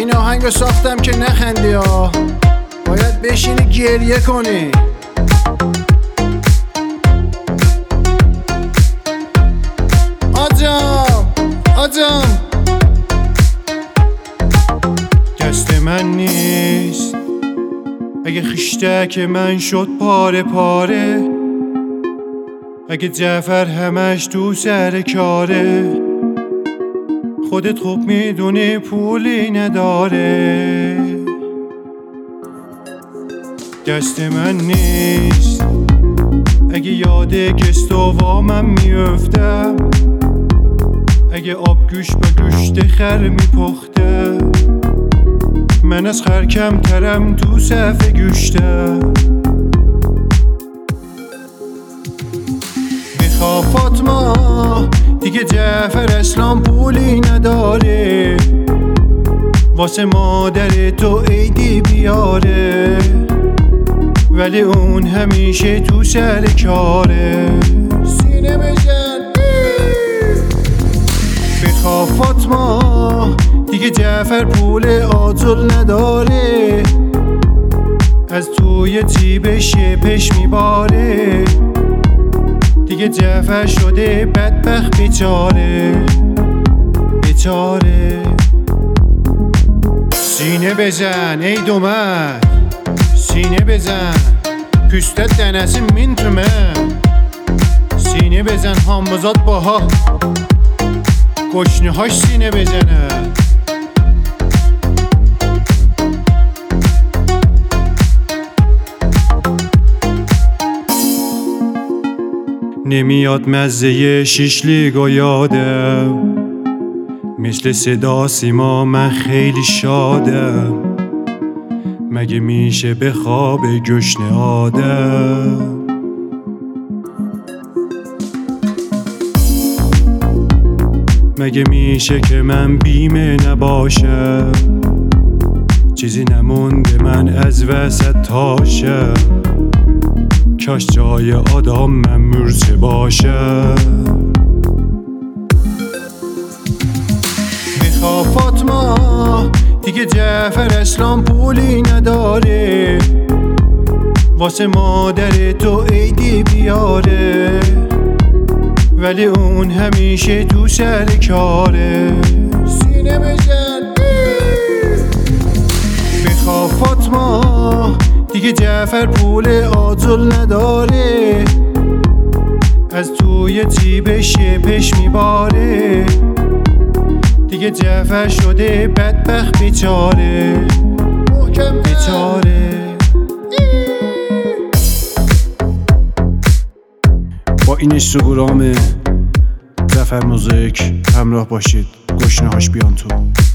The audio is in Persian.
این آهنگو ساختم که نخندی ها، باید بشینی گریه کنی. آجام دست من نیست اگه خشتک من شد پاره پاره، اگه جعفر همش تو سر کاره، خودت خوب میدونی پولی نداره. دست من نیست اگه یاد گستوامم میفته، اگه آب گوش با گوشت خر میپخته، من از خر کمترم تو صف گوشته. میخوا فاطمه دیگه جعفر اسلام پولی نداره، واسه مادر تو عیدی بیاره، ولی اون همیشه تو سر کاره. سینه بزن میخوا فاطمه دیگه جعفر پول آجل نداره، از توی جیبش پش میباره، دیگه جعفر شده بدبخت بیچاره بیچاره. سینه بزن ای دومد، سینه بزن پوستت دنسی من تو من، سینه بزن همزاد باها گشنه هاش سینه بزنه. نمیاد مزه شیشلیگو یادم، مثل صدا سیما من خیلی شادم، مگه میشه به خواب گشنه آدم. مگه میشه که من بیمه نباشم، چیزی نمونده من از وسط تاشم، کاش جای آدم من مرچه باشم. میخوا فاطمه دیگه جعفر اسلام پولی نداره، واسه مادر تو عیدی بیاره، ولی اون همیشه تو سر کاره. سینه بزن میخوا فاطمه دیگه جعفر پول آجل نداره، از توی جیبش پش میباره، دیگه جعفر شده بدبخت بیچاره بیچاره. با این اینستاگرام جعفر موزیک همراه باشید، گشنه هاش بیان تو.